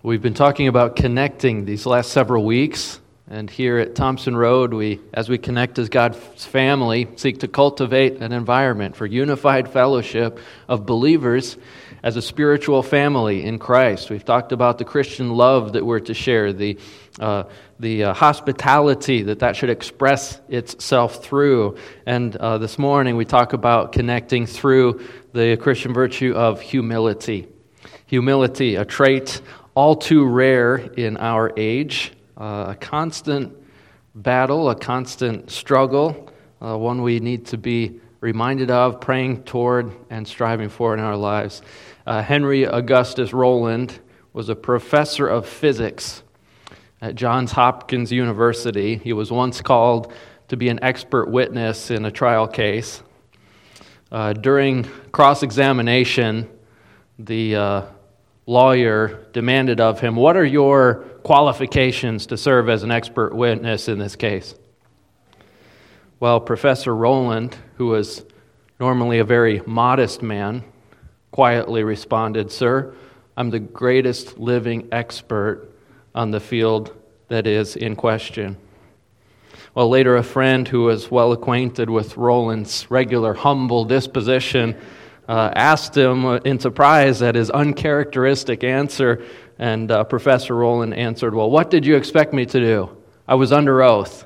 We've been talking about connecting these last several weeks, and here at Thompson Road, as we connect as God's family, seek to cultivate an environment for unified fellowship of believers as a spiritual family in Christ. We've talked about the Christian love that we're to share, the hospitality that should express itself through, and this morning we talk about connecting through the Christian virtue of humility. Humility, a trait all too rare in our age, a constant battle, a constant struggle, one we need to be reminded of, praying toward, and striving for in our lives. Henry Augustus Rowland was a professor of physics at Johns Hopkins University. He was once called to be an expert witness in a trial case. During cross-examination, the lawyer demanded of him, "What are your qualifications to serve as an expert witness in this case?" Well, Professor Rowland, who was normally a very modest man, quietly responded, "Sir, I'm the greatest living expert on the field that is in question." Well, later a friend who was well acquainted with Rowland's regular humble disposition asked him in surprise at his uncharacteristic answer, and Professor Rowland answered, "Well, what did you expect me to do? I was under oath."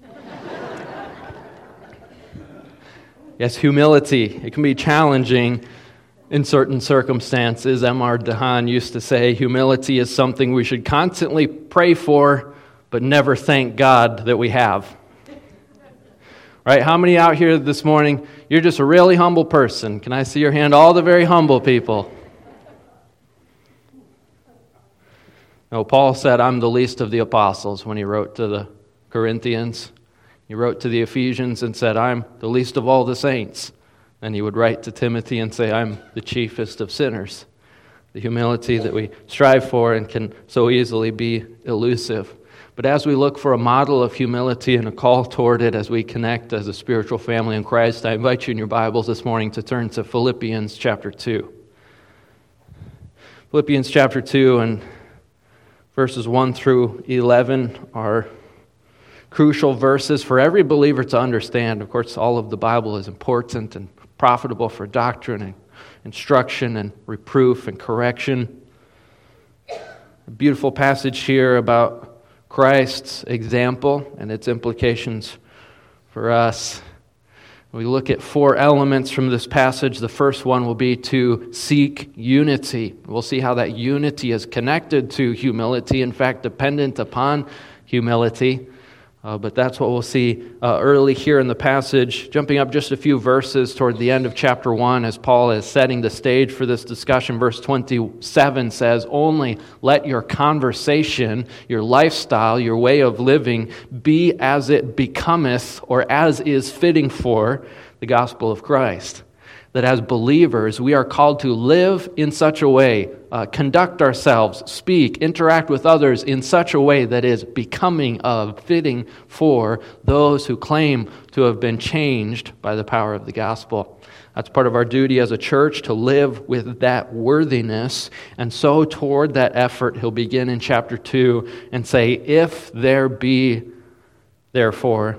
Yes, humility, it can be challenging in certain circumstances. M.R. DeHaan used to say, humility is something we should constantly pray for, but never thank God that we have. Right? How many out here this morning, you're just a really humble person? Can I see your hand? All the very humble people. No, Paul said, "I'm the least of the apostles" when he wrote to the Corinthians. He wrote to the Ephesians and said, "I'm the least of all the saints." And he would write to Timothy and say, "I'm the chiefest of sinners." The humility that we strive for and can so easily be elusive. But as we look for a model of humility and a call toward it as we connect as a spiritual family in Christ, I invite you in your Bibles this morning to turn to Philippians chapter 2. Philippians chapter 2 and verses 1 through 11 are crucial verses for every believer to understand. Of course, all of the Bible is important and profitable for doctrine and instruction and reproof and correction. A beautiful passage here about Christ's example and its implications for us. We look at four elements from this passage. The first one will be to seek unity. We'll see how that unity is connected to humility, in fact, dependent upon humility. But that's what we'll see early here in the passage. Jumping up just a few verses toward the end of chapter 1 as Paul is setting the stage for this discussion. Verse 27 says, "Only let your conversation, your lifestyle, your way of living be as it becometh or as is fitting for the gospel of Christ." That as believers, we are called to live in such a way, conduct ourselves, speak, interact with others in such a way that is becoming of, fitting for those who claim to have been changed by the power of the gospel. That's part of our duty as a church, to live with that worthiness. And so toward that effort, he'll begin in chapter 2 and say, "If there be, therefore,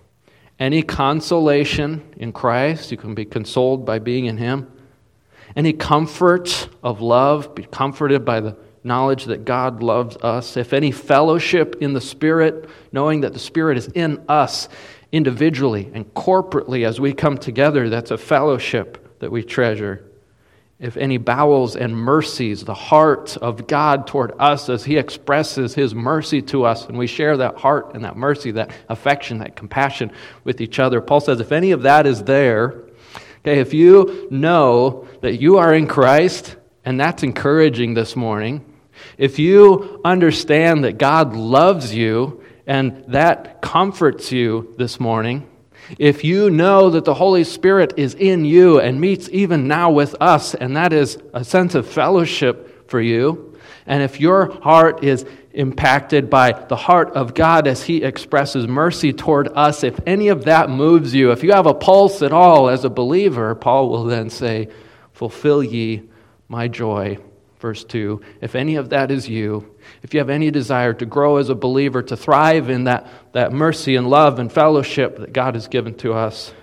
any consolation in Christ," you can be consoled by being in Him. "Any comfort of love," be comforted by the knowledge that God loves us. "If any fellowship in the Spirit," knowing that the Spirit is in us individually and corporately as we come together, that's a fellowship that we treasure. "If any bowels and mercies," the heart of God toward us as He expresses His mercy to us, and we share that heart and that mercy, that affection, that compassion with each other. Paul says, if any of that is there, okay, if you know that you are in Christ, and that's encouraging this morning, if you understand that God loves you and that comforts you this morning, if you know that the Holy Spirit is in you and meets even now with us, and that is a sense of fellowship for you, and if your heart is impacted by the heart of God as He expresses mercy toward us, if any of that moves you, if you have a pulse at all as a believer, Paul will then say, "Fulfill ye my joy, verse 2, if any of that is you, if you have any desire to grow as a believer, to thrive in that mercy and love and fellowship that God has given to us,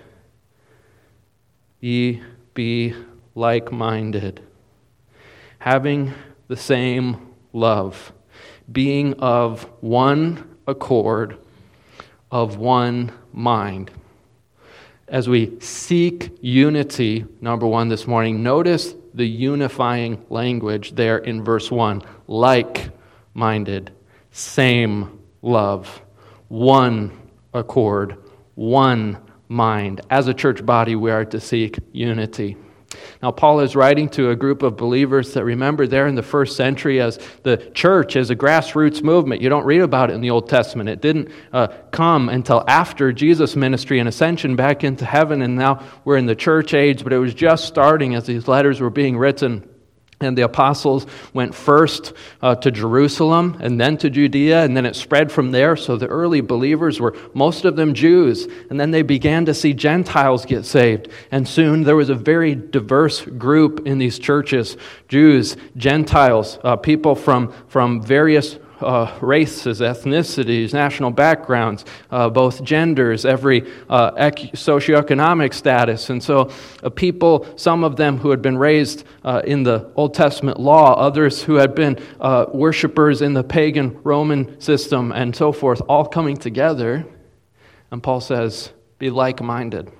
ye be like-minded, having the same love, being of one accord, of one mind. As we seek unity, number one this morning, notice the unifying language there in verse 1. Like-minded, same love, one accord, one mind. As a church body, we are to seek unity. Now, Paul is writing to a group of believers that, remember, there in the first century as the church as a grassroots movement. You don't read about it in the Old Testament. It didn't come until after Jesus' ministry and ascension back into heaven, and now we're in the church age, but it was just starting as these letters were being written. And the apostles went first to Jerusalem and then to Judea, and then it spread from there. So the early believers were most of them Jews, and then they began to see Gentiles get saved. And soon there was a very diverse group in these churches: Jews, Gentiles, people from various races, ethnicities, national backgrounds, both genders, every socioeconomic status. And so people, some of them who had been raised in the Old Testament law, others who had been worshipers in the pagan Roman system, and so forth, all coming together. And Paul says, be like-minded.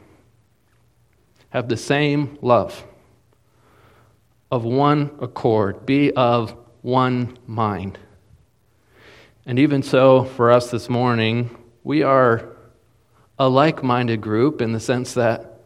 Have the same love, of one accord, be of one mind. And even so, for us this morning, we are a like-minded group in the sense that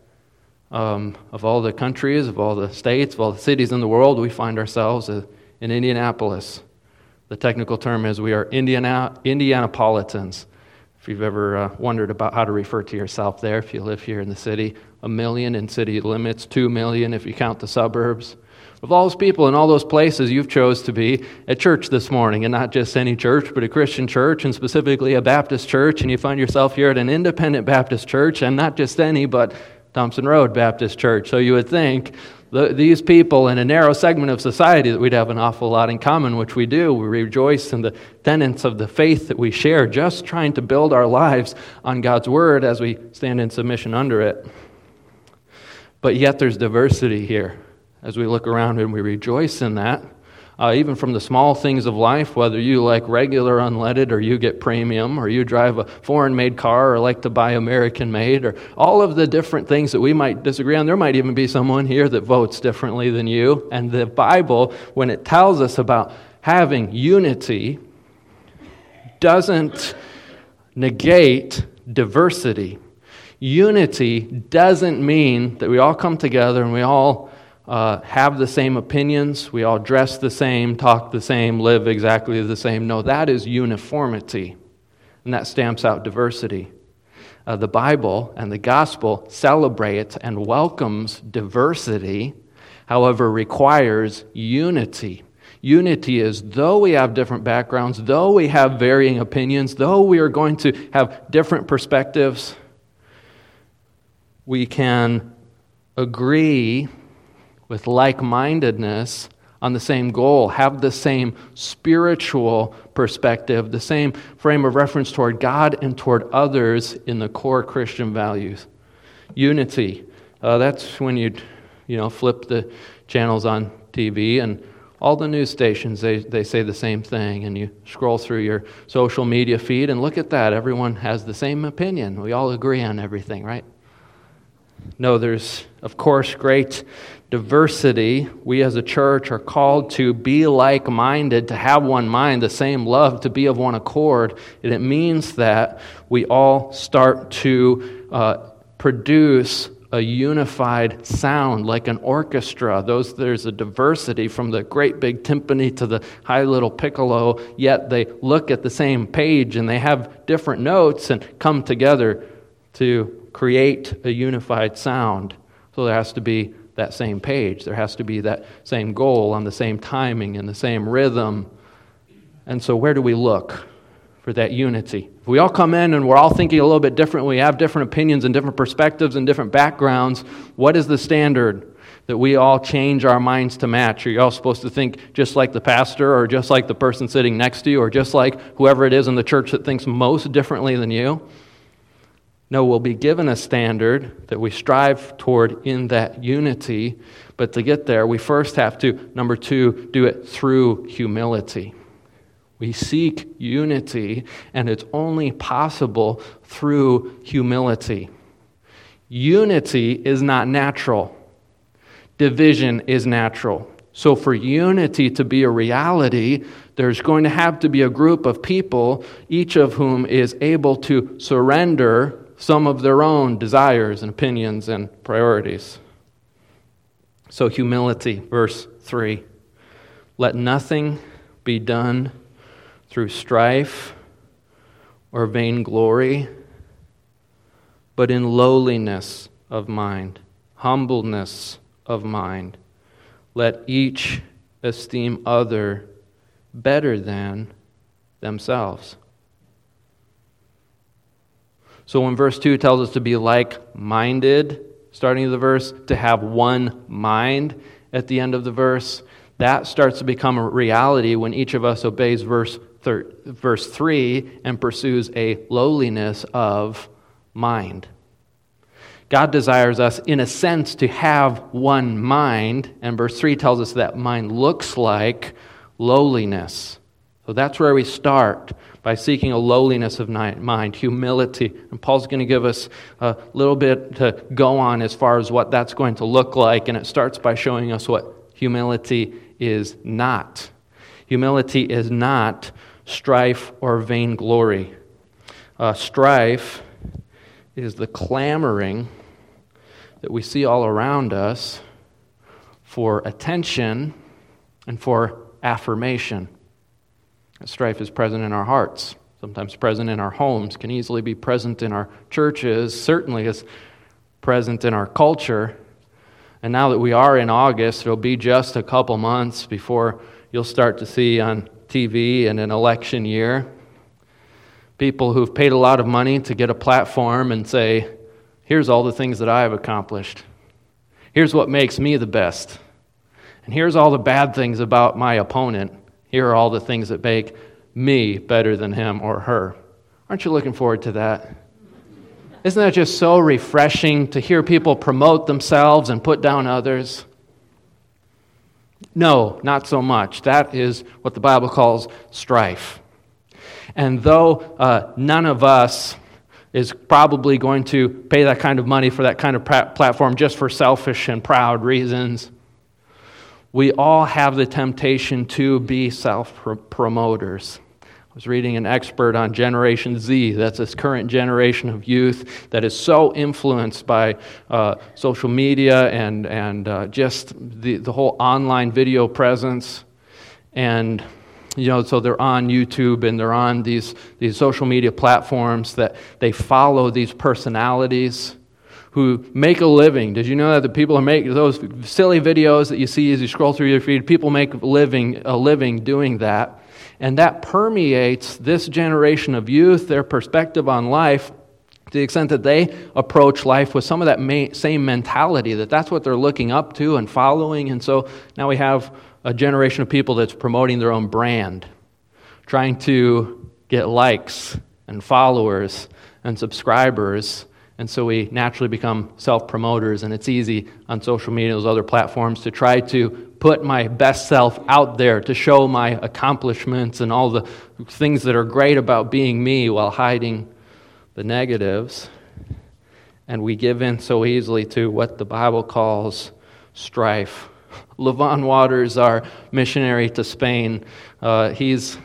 of all the countries, of all the states, of all the cities in the world, we find ourselves in Indianapolis. The technical term is we are Indianapolitans. If you've ever wondered about how to refer to yourself there, if you live here in the city, 1 million in city limits, 2 million if you count the suburbs. Of all those people in all those places, you've chose to be at church this morning, and not just any church, but a Christian church, and specifically a Baptist church, and you find yourself here at an independent Baptist church, and not just any, but Thompson Road Baptist Church. So you would think these people in a narrow segment of society that we'd have an awful lot in common, which we do. We rejoice in the tenets of the faith that we share, just trying to build our lives on God's Word as we stand in submission under it. But yet there's diversity here. As we look around and we rejoice in that, even from the small things of life, whether you like regular unleaded or you get premium, or you drive a foreign-made car or like to buy American-made, or all of the different things that we might disagree on. There might even be someone here that votes differently than you. And the Bible, when it tells us about having unity, doesn't negate diversity. Unity doesn't mean that we all come together and we all have the same opinions, we all dress the same, talk the same, live exactly the same. No, that is uniformity, and that stamps out diversity. The Bible and the gospel celebrates and welcomes diversity, however, requires unity. Unity is, though we have different backgrounds, though we have varying opinions, though we are going to have different perspectives, we can agree with like-mindedness on the same goal, have the same spiritual perspective, the same frame of reference toward God and toward others in the core Christian values. Unity. That's when you flip the channels on TV and all the news stations, they say the same thing, and you scroll through your social media feed and look at that. Everyone has the same opinion. We all agree on everything, right? No, there's, of course, great diversity. We as a church are called to be like-minded, to have one mind, the same love, to be of one accord. And it means that we all start to produce a unified sound like an orchestra. There's a diversity from the great big timpani to the high little piccolo, yet they look at the same page and they have different notes and come together to create a unified sound. So there has to be that same page. There has to be that same goal on the same timing and the same rhythm. And so where do we look for that unity? If we all come in and we're all thinking a little bit different, we have different opinions and different perspectives and different backgrounds, what is the standard? that we all change our minds to match. Are you all supposed to think just like the pastor, or just like the person sitting next to you, or just like whoever it is in the church that thinks most differently than you? No, we'll be given a standard that we strive toward in that unity, but to get there, we first have to, number 2, do it through humility. We seek unity, and it's only possible through humility. Unity is not natural. Division is natural. So for unity to be a reality, there's going to have to be a group of people, each of whom is able to surrender some of their own desires and opinions and priorities. So humility, verse 3. Let nothing be done through strife or vainglory, but in lowliness of mind, humbleness of mind. Let each esteem other better than themselves. So when verse 2 tells us to be like-minded, starting of the verse, to have one mind at the end of the verse, that starts to become a reality when each of us obeys verse 3 and pursues a lowliness of mind. God desires us, in a sense, to have one mind, and verse 3 tells us that mind looks like lowliness. So that's where we start, by seeking a lowliness of mind, humility. And Paul's going to give us a little bit to go on as far as what that's going to look like, and it starts by showing us what humility is not. Humility is not strife or vainglory. Strife is the clamoring that we see all around us for attention and for affirmation. Strife is present in our hearts, sometimes present in our homes, can easily be present in our churches, certainly is present in our culture. And now that we are in August, it'll be just a couple months before you'll start to see on TV in an election year people who've paid a lot of money to get a platform and say, here's all the things that I have accomplished. Here's what makes me the best. And here's all the bad things about my opponent. Here are all the things that make me better than him or her. Aren't you looking forward to that? Isn't that just so refreshing to hear people promote themselves and put down others? No, not so much. That is what the Bible calls strife. And though none of us is probably going to pay that kind of money for that kind of platform just for selfish and proud reasons, we all have the temptation to be self-promoters. I was reading an expert on Generation Z. That's this current generation of youth that is so influenced by social media and just the whole online video presence. And so they're on YouTube and they're on these social media platforms that they follow these personalities who make a living. Did you know that the people who make those silly videos that you see as you scroll through your feed, people make a living doing that. And that permeates this generation of youth, their perspective on life, to the extent that they approach life with some of that same mentality, that's what they're looking up to and following. And so now we have a generation of people that's promoting their own brand, trying to get likes and followers and subscribers. And so we naturally become self-promoters, and it's easy on social media, those other platforms, to try to put my best self out there, to show my accomplishments and all the things that are great about being me while hiding the negatives. And we give in so easily to what the Bible calls strife. Levon Waters, our missionary to Spain, he's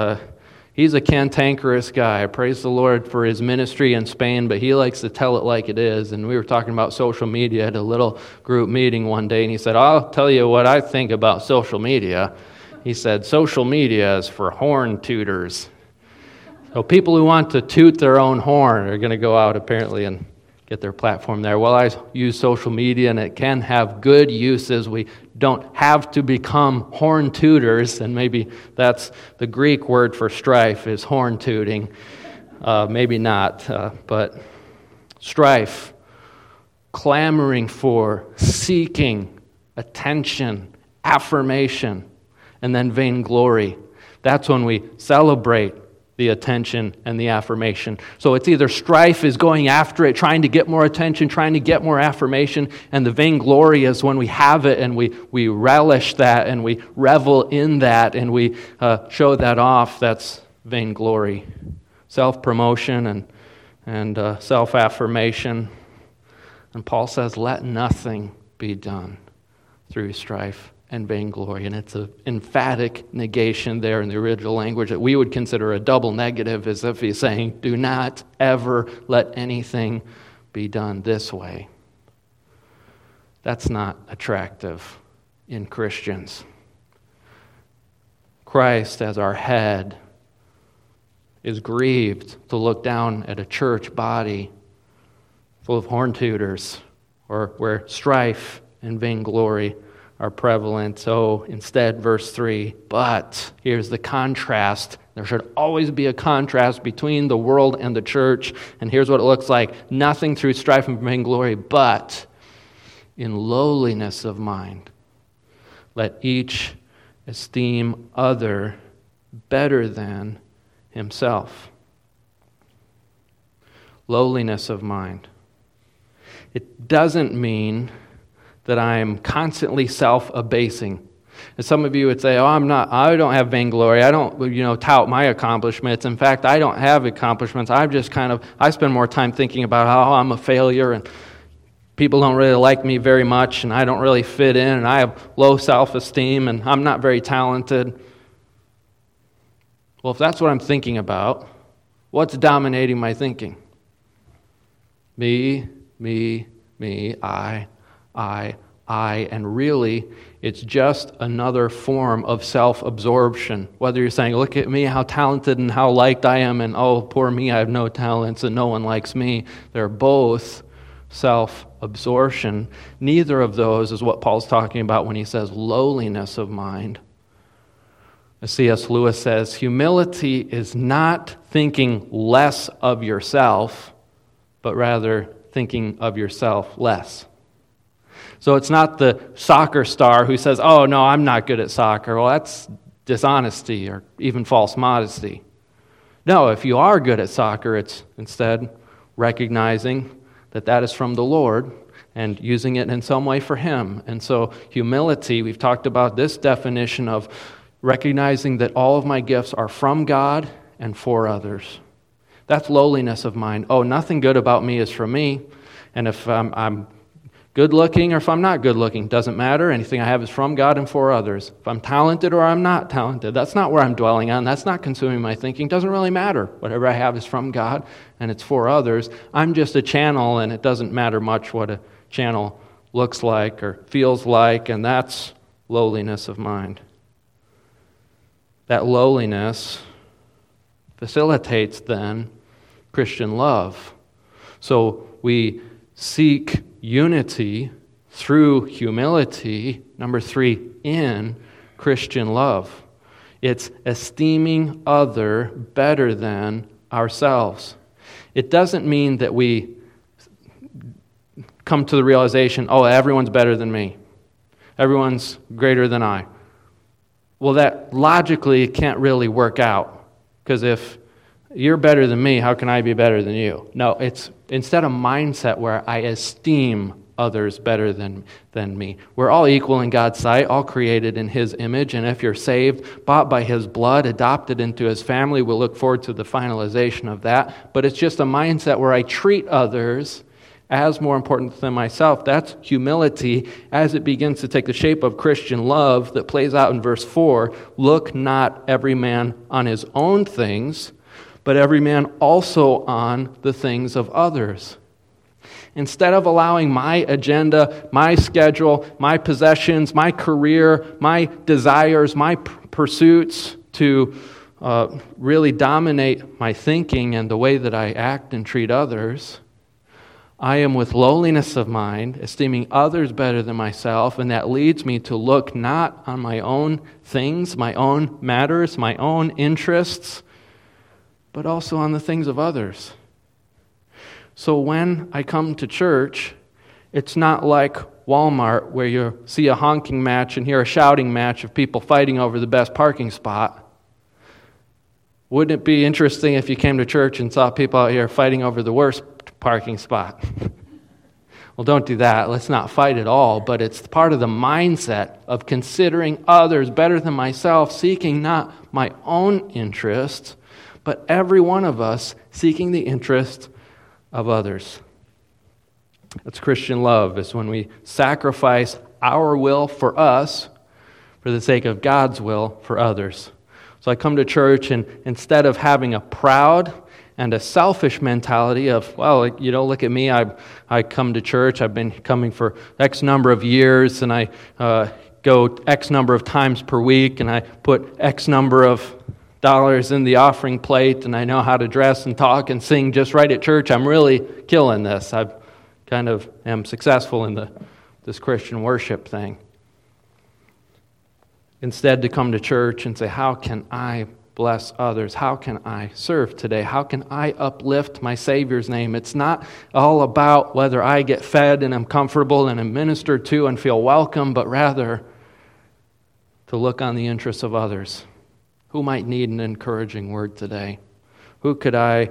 a cantankerous guy. Praise the Lord for his ministry in Spain, but he likes to tell it like it is. And we were talking about social media at a little group meeting one day, and he said, I'll tell you what I think about social media. He said, social media is for horn tooters. So people who want to toot their own horn are going to go out apparently and get their platform there. Well, I use social media, and it can have good uses. We don't have to become horn tooters, and maybe that's the Greek word for strife is horn tooting. Maybe not, but strife, clamoring for, seeking attention, affirmation, and then vainglory. That's when we celebrate the attention and the affirmation. So it's either strife is going after it, trying to get more attention, trying to get more affirmation, and the vainglory is when we have it and we relish that and we revel in that and we show that off. That's vainglory. Self-promotion and self-affirmation. And Paul says, let nothing be done through strife and vainglory. And it's an emphatic negation there in the original language that we would consider a double negative, as if he's saying, do not ever let anything be done this way. That's not attractive in Christians. Christ, as our head, is grieved to look down at a church body full of horn tooters, or where strife and vainglory are prevalent. So instead, verse 3, but here's the contrast. There should always be a contrast between the world and the church. And here's what it looks like. Nothing through strife and vainglory, but in lowliness of mind. Let each esteem other better than himself. Lowliness of mind. It doesn't mean that I'm constantly self-abasing. And some of you would say, I don't have vainglory. I don't, tout my accomplishments. In fact, I don't have accomplishments. I spend more time thinking about how I'm a failure and people don't really like me very much and I don't really fit in and I have low self-esteem and I'm not very talented. Well, if that's what I'm thinking about, what's dominating my thinking? Me, I, and really, it's just another form of self-absorption. Whether you're saying, look at me, how talented and how liked I am, and oh, poor me, I have no talents and no one likes me. They're both self-absorption. Neither of those is what Paul's talking about when he says lowliness of mind. As C.S. Lewis says, humility is not thinking less of yourself, but rather thinking of yourself less. So it's not the soccer star who says, oh, no, I'm not good at soccer. Well, that's dishonesty or even false modesty. No, if you are good at soccer, it's instead recognizing that is from the Lord and using it in some way for Him. And so humility, we've talked about this definition of recognizing that all of my gifts are from God and for others. That's lowliness of mind. Oh, nothing good about me is from me. And if I'm good looking or if I'm not good looking, doesn't matter. Anything I have is from God and for others. If I'm talented or I'm not talented, that's not where I'm dwelling on. That's not consuming my thinking. Doesn't really matter. Whatever I have is from God and it's for others. I'm just a channel and it doesn't matter much what a channel looks like or feels like, and that's lowliness of mind. That lowliness facilitates then Christian love. So we seek unity through humility. Number 3, in Christian love. It's esteeming other better than ourselves. It doesn't mean that we come to the realization, oh, everyone's better than me. Everyone's greater than I. Well, that logically can't really work out. Because if you're better than me, how can I be better than you? No, it's instead a mindset where I esteem others better than me. We're all equal in God's sight, all created in His image, and if you're saved, bought by His blood, adopted into His family, we'll look forward to the finalization of that. But it's just a mindset where I treat others as more important than myself. That's humility as it begins to take the shape of Christian love that plays out in verse 4. Look not every man on his own things, but every man also on the things of others. Instead of allowing my agenda, my schedule, my possessions, my career, my desires, my pursuits to really dominate my thinking and the way that I act and treat others, I am with lowliness of mind, esteeming others better than myself, and that leads me to look not on my own things, my own matters, my own interests, but also on the things of others. So when I come to church, it's not like Walmart where you see a honking match and hear a shouting match of people fighting over the best parking spot. Wouldn't it be interesting if you came to church and saw people out here fighting over the worst parking spot? Well, don't do that. Let's not fight at all. But it's part of the mindset of considering others better than myself, seeking not my own interests, but every one of us seeking the interest of others. That's Christian love, is when we sacrifice our will for us for the sake of God's will for others. So I come to church, and instead of having a proud and a selfish mentality of, well, look at me, I come to church, I've been coming for X number of years, and I go X number of times per week, and I put X number of dollars in the offering plate, and I know how to dress and talk and sing just right at church. I'm really killing this. I kind of am successful in this Christian worship thing. Instead, to come to church and say, how can I bless others? How can I serve today? How can I uplift my Savior's name? It's not all about whether I get fed and I'm comfortable and I'm ministered to and feel welcome, but rather to look on the interests of others. Who might need an encouraging word today? Who could I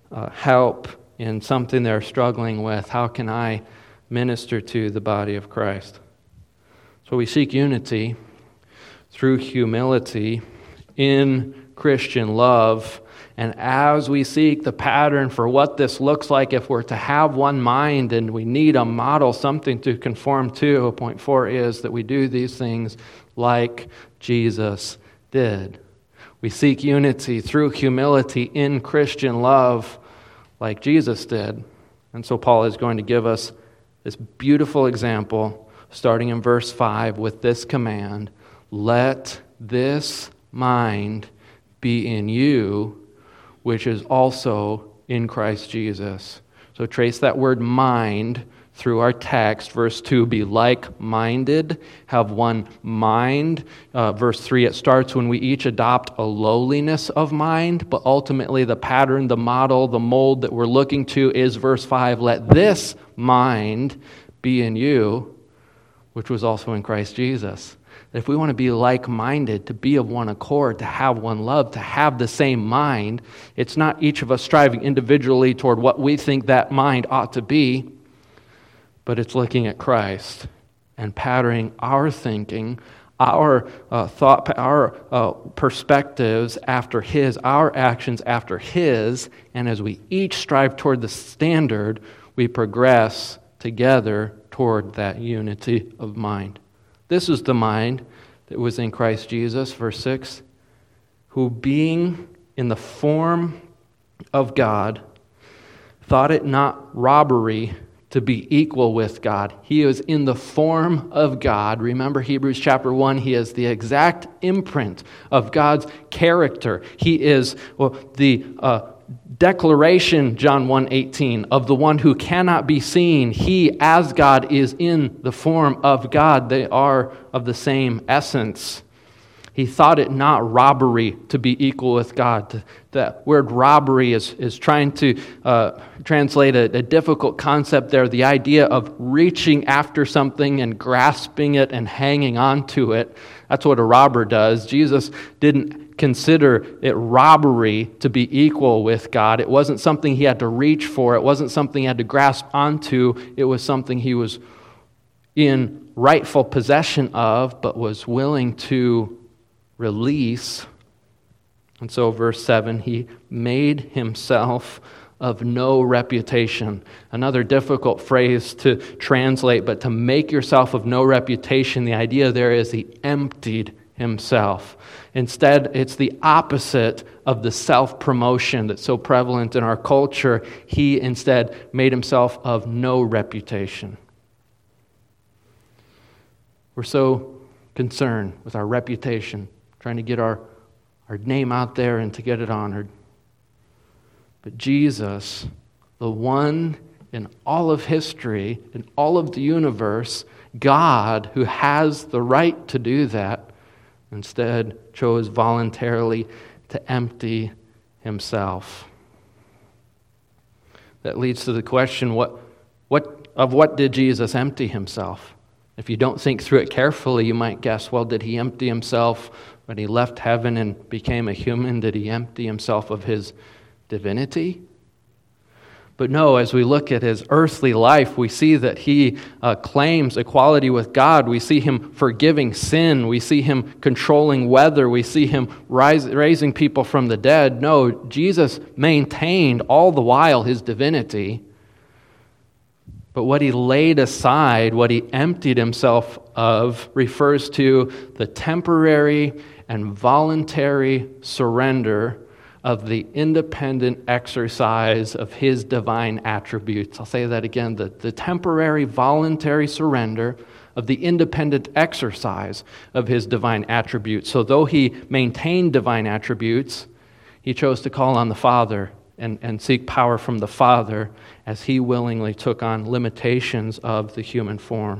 help in something they're struggling with? How can I minister to the body of Christ? So we seek unity through humility in Christian love. And as we seek the pattern for what this looks like if we're to have one mind and we need a model, something to conform to, point 4 is that we do these things like Jesus did. We seek unity through humility in Christian love like Jesus did. And so Paul is going to give us this beautiful example starting in verse 5 with this command: let this mind be in you, which is also in Christ Jesus. So trace that word mind through our text. Verse 2, be like-minded, have one mind. Verse 3, it starts when we each adopt a lowliness of mind, but ultimately the pattern, the model, the mold that we're looking to is verse 5, let this mind be in you, which was also in Christ Jesus. If we want to be like-minded, to be of one accord, to have one love, to have the same mind, it's not each of us striving individually toward what we think that mind ought to be, but it's looking at Christ and patterning our thinking, our thought, our perspectives after His, our actions after His, and as we each strive toward the standard, we progress together toward that unity of mind. This is the mind that was in Christ Jesus, verse 6, who being in the form of God, thought it not robbery to be equal with God. He is in the form of God. Remember Hebrews chapter 1, he is the exact imprint of God's character. He is the declaration, John 1:18, of the one who cannot be seen. He, as God, is in the form of God. They are of the same essence. He thought it not robbery to be equal with God. The word robbery is trying to translate a difficult concept there, the idea of reaching after something and grasping it and hanging on to it. That's what a robber does. Jesus didn't consider it robbery to be equal with God. It wasn't something he had to reach for. It wasn't something he had to grasp onto. It was something he was in rightful possession of, but was willing to release. And so verse 7, he made himself of no reputation. Another difficult phrase to translate, but to make yourself of no reputation, the idea there is he emptied himself. Instead, it's the opposite of the self-promotion that's so prevalent in our culture. He instead made himself of no reputation. We're so concerned with our reputation, trying to get our name out there and to get it honored. But Jesus, the one in all of history, in all of the universe, God, who has the right to do that, instead chose voluntarily to empty himself. That leads to the question, what did Jesus empty himself? If you don't think through it carefully, you might guess, well, did he empty himself when he left heaven and became a human? Did he empty himself of his divinity? But no, as we look at his earthly life, we see that he claims equality with God. We see him forgiving sin. We see him controlling weather. We see him raising people from the dead. No, Jesus maintained all the while his divinity. But what he laid aside, what he emptied himself of, refers to the temporary and voluntary surrender of the independent exercise of his divine attributes. I'll say that again, the temporary, voluntary surrender of the independent exercise of his divine attributes. So though he maintained divine attributes, he chose to call on the Father and seek power from the Father as he willingly took on limitations of the human form.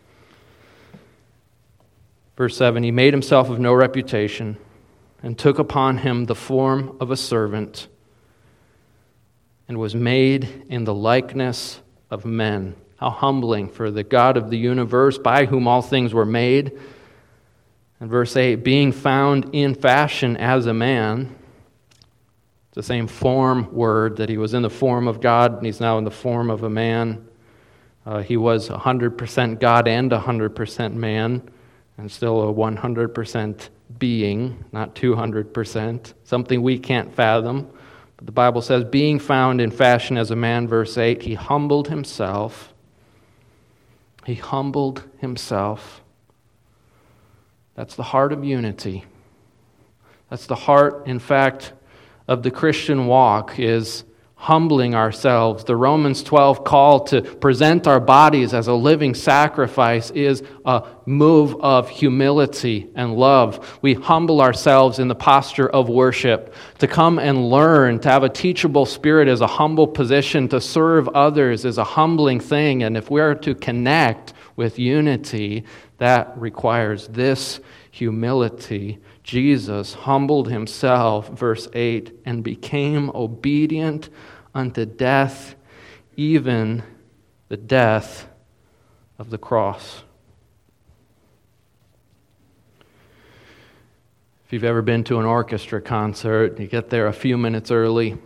Verse 7, he made himself of no reputation and took upon him the form of a servant and was made in the likeness of men. How humbling for the God of the universe, by whom all things were made. And verse 8, being found in fashion as a man. It's the same form word that he was in the form of God and he's now in the form of a man. He was 100% God and 100% man, and still a 100% being, not 200%, something we can't fathom. But the Bible says, being found in fashion as a man, verse 8, he humbled himself. He humbled himself. That's the heart of unity. That's the heart, in fact, of the Christian walk, is humbling ourselves. The Romans 12 call to present our bodies as a living sacrifice is a move of humility and love. We humble ourselves in the posture of worship. To come and learn, to have a teachable spirit is a humble position. To serve others is a humbling thing. And if we are to connect with unity, that requires this humility. Jesus humbled himself, verse 8, and became obedient unto death, even the death of the cross. If you've ever been to an orchestra concert, you get there a few minutes early.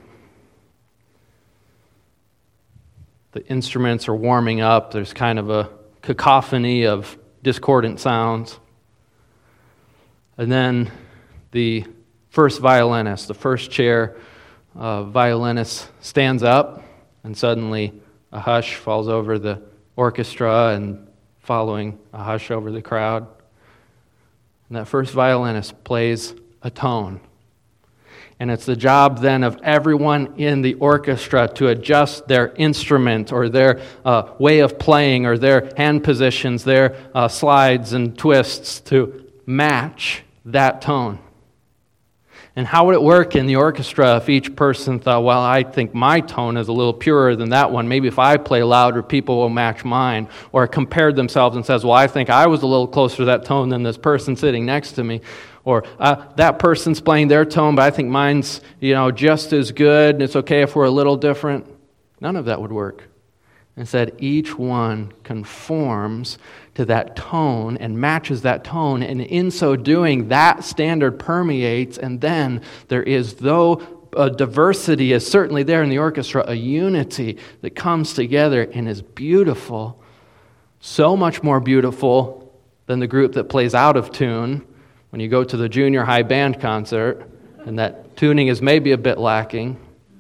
The instruments are warming up. There's kind of a cacophony of discordant sounds. And then the first violinist, the first chair violinist stands up, and suddenly a hush falls over the orchestra and following a hush over the crowd. And that first violinist plays a tone. And it's the job then of everyone in the orchestra to adjust their instrument or their way of playing or their hand positions, their slides and twists to match that tone. And how would it work in the orchestra if each person thought, well, I think my tone is a little purer than that one. Maybe if I play louder, people will match mine. Or compared themselves and says, well, I think I was a little closer to that tone than this person sitting next to me. Or that person's playing their tone, but I think mine's, just as good, and it's okay if we're a little different. None of that would work. Instead, each one conforms to that tone and matches that tone, and in so doing, that standard permeates, and then there is, though a diversity is certainly there in the orchestra, a unity that comes together and is beautiful, so much more beautiful than the group that plays out of tune when you go to the junior high band concert, and that tuning is maybe a bit lacking.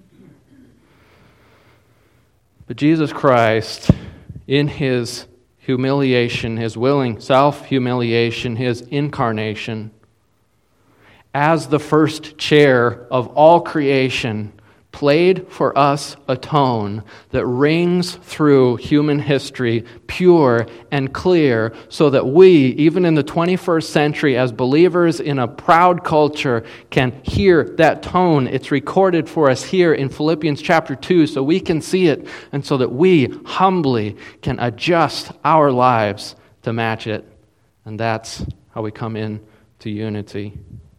But Jesus Christ, in his humiliation, his willing self-humiliation, his incarnation, as the first chair of all creation, played for us a tone that rings through human history pure and clear, so that we, even in the 21st century, as believers in a proud culture, can hear that tone. It's recorded for us here in Philippians chapter 2, so we can see it, and so that we humbly can adjust our lives to match it. And that's how we come in to unity.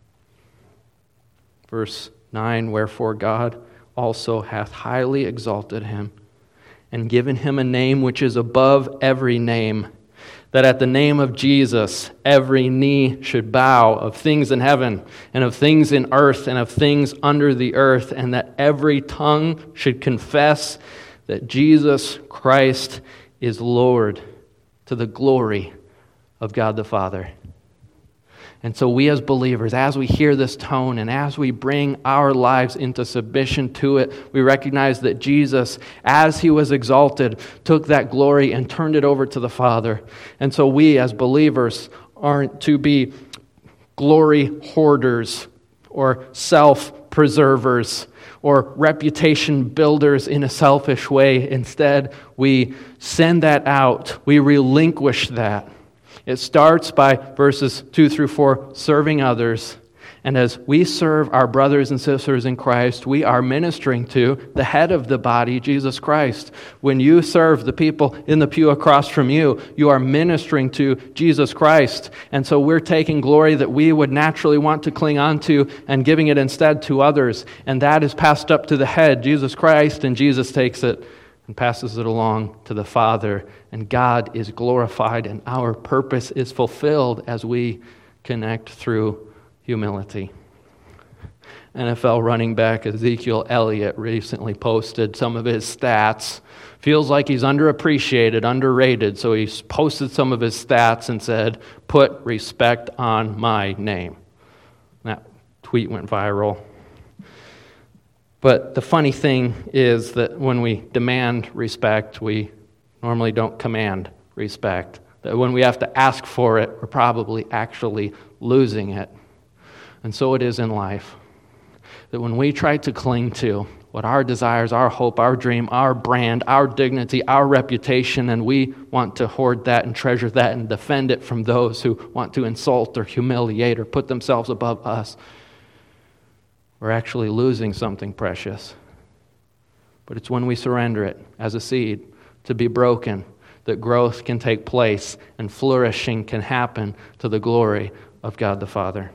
Verse 9, wherefore God also hath highly exalted him, and given him a name which is above every name, that at the name of Jesus, every knee should bow, of things in heaven and of things in earth and of things under the earth, and that every tongue should confess that Jesus Christ is Lord, to the glory of God the Father. And so we as believers, as we hear this tone and as we bring our lives into submission to it, we recognize that Jesus, as he was exalted, took that glory and turned it over to the Father. And so we as believers aren't to be glory hoarders or self-preservers or reputation builders in a selfish way. Instead, we send that out. We relinquish that. It starts by verses 2 through 4, serving others. And as we serve our brothers and sisters in Christ, we are ministering to the head of the body, Jesus Christ. When you serve the people in the pew across from you, you are ministering to Jesus Christ. And so we're taking glory that we would naturally want to cling on to and giving it instead to others. And that is passed up to the head, Jesus Christ, and Jesus takes it and passes it along to the Father. And God is glorified, and our purpose is fulfilled as we connect through humility. NFL running back Ezekiel Elliott recently posted some of his stats. Feels like he's underappreciated, underrated, so he posted some of his stats and said, "Put respect on my name." That tweet went viral. But the funny thing is that when we demand respect, we normally don't command respect. That when we have to ask for it, we're probably actually losing it. And so it is in life. That when we try to cling to what our desires, our hope, our dream, our brand, our dignity, our reputation, and we want to hoard that and treasure that and defend it from those who want to insult or humiliate or put themselves above us, we're actually losing something precious. But it's when we surrender it as a seed to be broken that growth can take place and flourishing can happen to the glory of God the Father.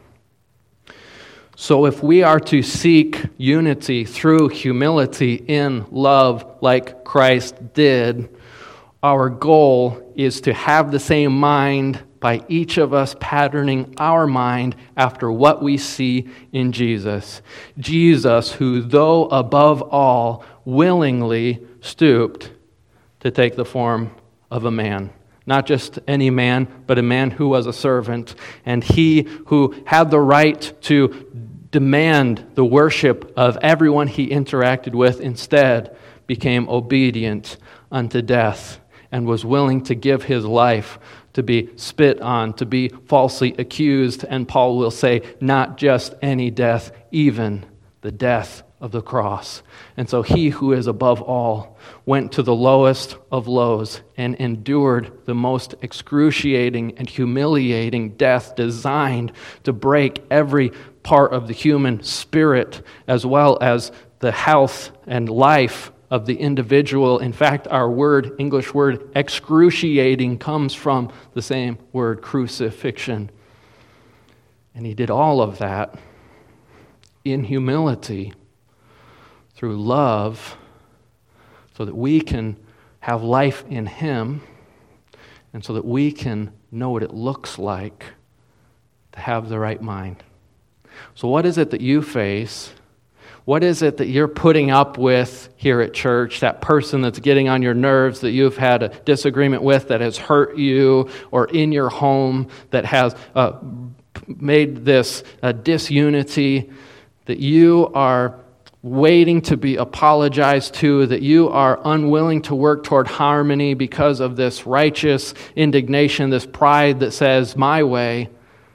So if we are to seek unity through humility in love like Christ did, our goal is to have the same mind by each of us patterning our mind after what we see in Jesus. Jesus, who though above all, willingly stooped to take the form of a man. Not just any man, but a man who was a servant. And he who had the right to demand the worship of everyone he interacted with instead became obedient unto death and was willing to give his life to be spit on, to be falsely accused, and Paul will say, not just any death, even the death of the cross. And so he who is above all went to the lowest of lows and endured the most excruciating and humiliating death designed to break every part of the human spirit as well as the health and life of the individual. In fact, our word, English word, excruciating, comes from the same word, crucifixion. And he did all of that in humility, through love, so that we can have life in him, and so that we can know what it looks like to have the right mind. So what is it that you face? What is it that you're putting up with here at church? That person that's getting on your nerves, that you've had a disagreement with, that has hurt you, or in your home that has made this disunity, that you are waiting to be apologized to, that you are unwilling to work toward harmony because of this righteous indignation, this pride that says, my way.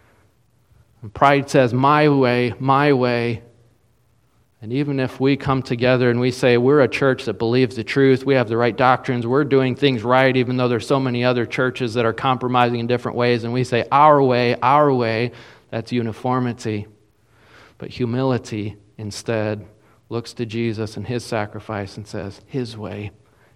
And pride says, my way, my way. And even if we come together and we say we're a church that believes the truth, we have the right doctrines, we're doing things right, even though there's so many other churches that are compromising in different ways, and we say our way, that's uniformity. But humility instead looks to Jesus and his sacrifice and says, his way,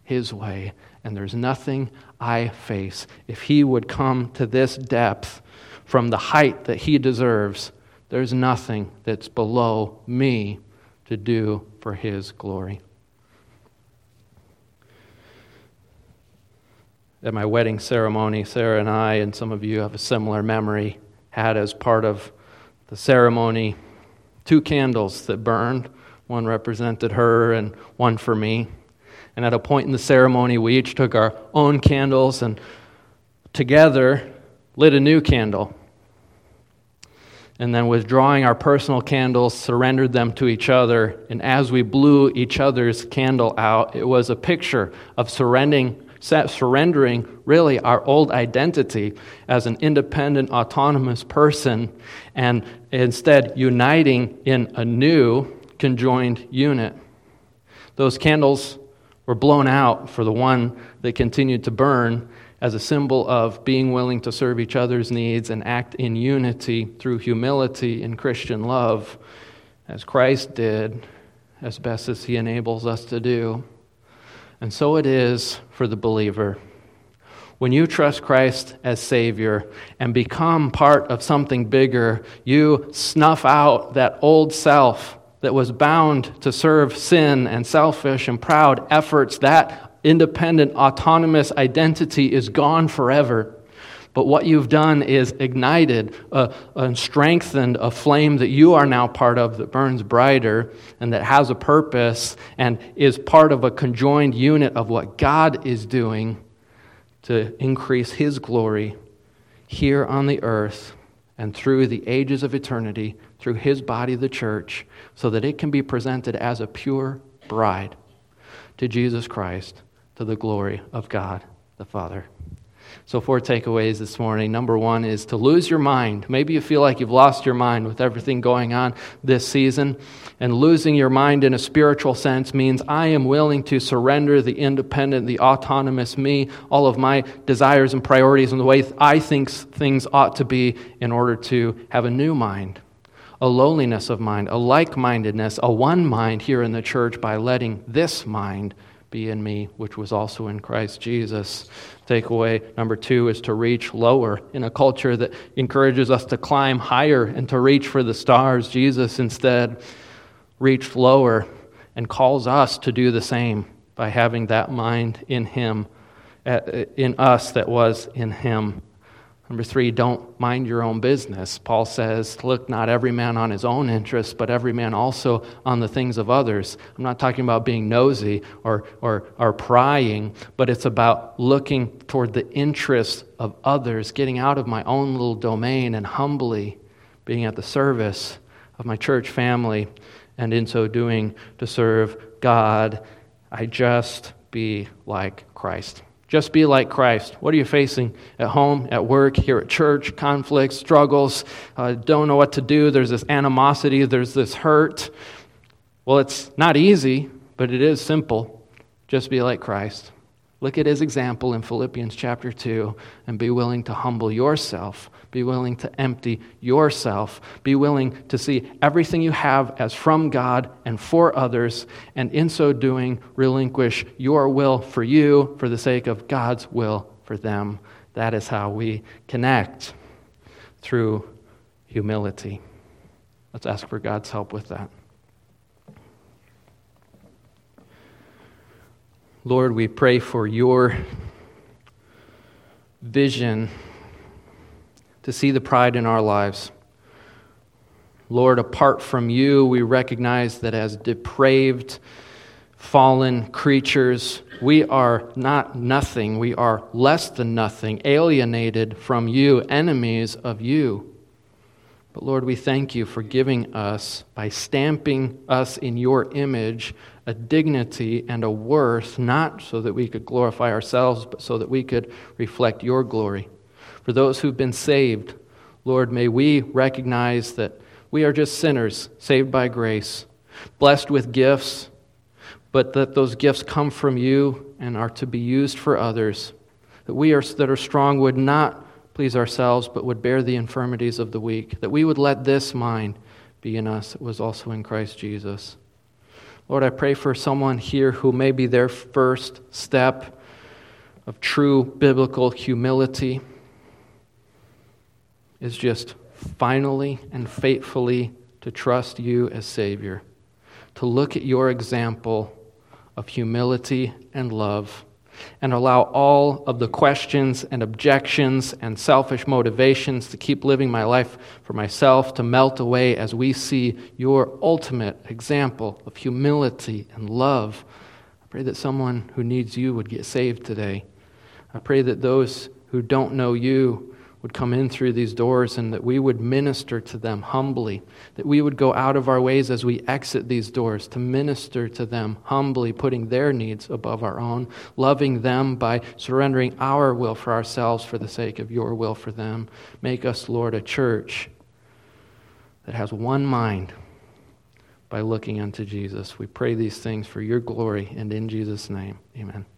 and there's nothing I face. If he would come to this depth from the height that he deserves, there's nothing that's below me to do for his glory. at my wedding ceremony, Sarah and I, and some of you have a similar memory, had as part of the ceremony 2 candles that burned. One represented her and one for me. And at a point in the ceremony, we each took our own candles and together lit a new candle. And then withdrawing our personal candles, surrendered them to each other. And as we blew each other's candle out, it was a picture of surrendering really our old identity as an independent, autonomous person, and instead uniting in a new, conjoined unit. Those candles were blown out for the one that continued to burn as a symbol of being willing to serve each other's needs and act in unity through humility and Christian love, as Christ did, as best as He enables us to do. And so it is for the believer. When you trust Christ as Savior and become part of something bigger, you snuff out that old self that was bound to serve sin and selfish and proud efforts. That independent, autonomous identity is gone forever. But what you've done is ignited and strengthened a flame that you are now part of that burns brighter and that has a purpose and is part of a conjoined unit of what God is doing to increase His glory here on the earth and through the ages of eternity, through His body, the church, so that it can be presented as a pure bride to Jesus Christ, to the glory of God the Father. So 4 takeaways this morning. Number 1 is to lose your mind. Maybe you feel like you've lost your mind with everything going on this season. And losing your mind in a spiritual sense means I am willing to surrender the independent, the autonomous me, all of my desires and priorities and the way I think things ought to be in order to have a new mind, a lowliness of mind, a like-mindedness, a one mind here in the church by letting this mind be in me, which was also in Christ Jesus. Takeaway number 2 is to reach lower. In a culture that encourages us to climb higher and to reach for the stars, Jesus instead reached lower and calls us to do the same by having that mind in Him, in us that was in Him. Number 3, don't mind your own business. Paul says, look not every man on his own interests, but every man also on the things of others. I'm not talking about being nosy or prying, but it's about looking toward the interests of others, getting out of my own little domain and humbly being at the service of my church family, and in so doing to serve God. I just be like Christ. Just be like Christ. What are you facing at home, at work, here at church? Conflicts, struggles, don't know what to do. There's this animosity, there's this hurt. Well, it's not easy, but it is simple. Just be like Christ. Look at His example in Philippians chapter 2 and be willing to humble yourself. Be willing to empty yourself. Be willing to see everything you have as from God and for others, and in so doing, relinquish your will for you for the sake of God's will for them. That is how we connect, through humility. Let's ask for God's help with that. Lord, we pray for your vision to see the pride in our lives. Lord, apart from you, we recognize that as depraved, fallen creatures, we are not nothing. We are less than nothing, alienated from you, enemies of you. But Lord, we thank you for giving us, by stamping us in your image, a dignity and a worth, not so that we could glorify ourselves, but so that we could reflect your glory. For those who've been saved, Lord, may we recognize that we are just sinners, saved by grace, blessed with gifts, but that those gifts come from you and are to be used for others. That we that are strong would not please ourselves, but would bear the infirmities of the weak. That we would let this mind be in us that was also in Christ Jesus. Lord, I pray for someone here who may be their first step of true biblical humility is just finally and faithfully to trust you as Savior, to look at your example of humility and love, and allow all of the questions and objections and selfish motivations to keep living my life for myself to melt away as we see your ultimate example of humility and love. I pray that someone who needs you would get saved today. I pray that those who don't know you would come in through these doors and that we would minister to them humbly, that we would go out of our ways as we exit these doors to minister to them humbly, putting their needs above our own, loving them by surrendering our will for ourselves for the sake of your will for them. Make us, Lord, a church that has one mind by looking unto Jesus. We pray these things for your glory and in Jesus' name. Amen.